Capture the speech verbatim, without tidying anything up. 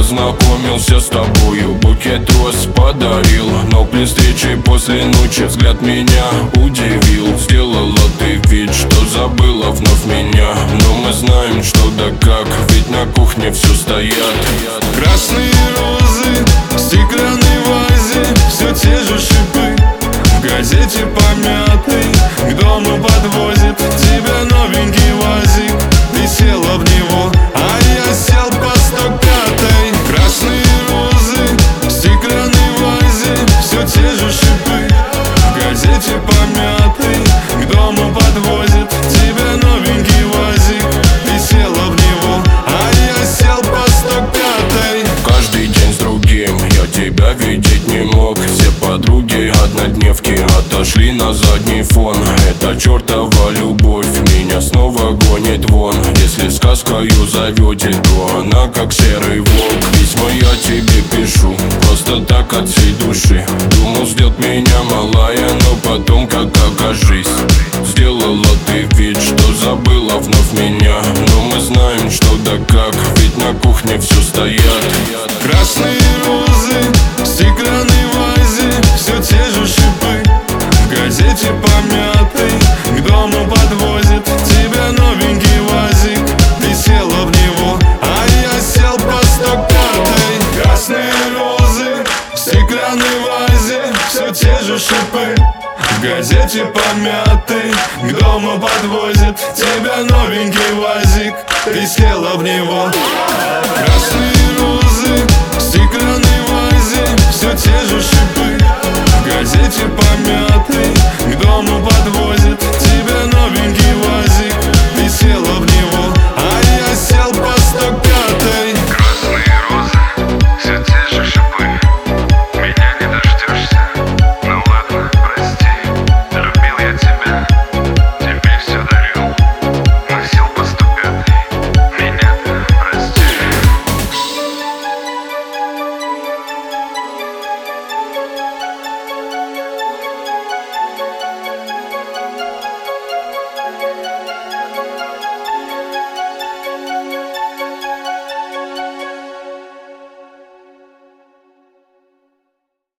познакомился с тобою, букет роз подарил, но при встрече после ночи взгляд меня удивил. Сделала ты вид, что забыла вновь меня, но мы знаем, что да как, ведь на кухне все стоят. Красные розы в стеклянной вазе, все те же шипы в газете помятой. К дому подвозит тебя новенький УАЗик, ты села в него, а я сел по сто пятой. Красные розы в стеклянной вазе, все те же шипы в газете помятой. К дому подвозит тебя новенький УАЗик, ты села в него, а я сел по сто пятой. Каждый день с другим я тебя видеть не мог. Все подруги однодневки отошли на задний фон. Эта чертова любовь меня снова гонит вон. Если сказкою зовете, то она как серый волк. Письма я тебе пишу просто так от всей души. Думал, ждет меня малая, но потом как окажись. Сделала ты вид, что забыла вновь меня, но мы знаем, что да как, ведь на кухне все стоят. Красные розы в стеклянной вазе, все те же шипы в газете помятой. К дому подвозит тебя новенький УАЗик, ты села в него, а я сел по сто пятой. Красные розы в стеклянной вазе, все те же шипы в газете помятой. К дому подвозит тебя новенький УАЗик, ты села в него. Красные